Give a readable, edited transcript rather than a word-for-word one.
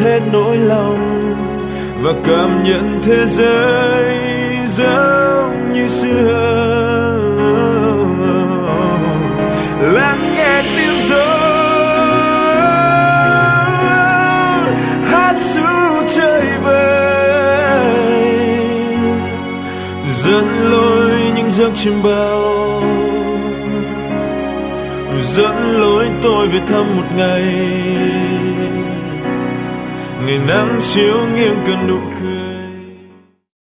hết nỗi lòng và cảm nhận thế giới giống như xưa. Lắng nghe tiếng gió hát ru trời vơi, dẫn lối những giấc chim bao, dẫn lối tôi về thăm một ngày, ngày nắng chiếu nghiêng cơn nụ cười.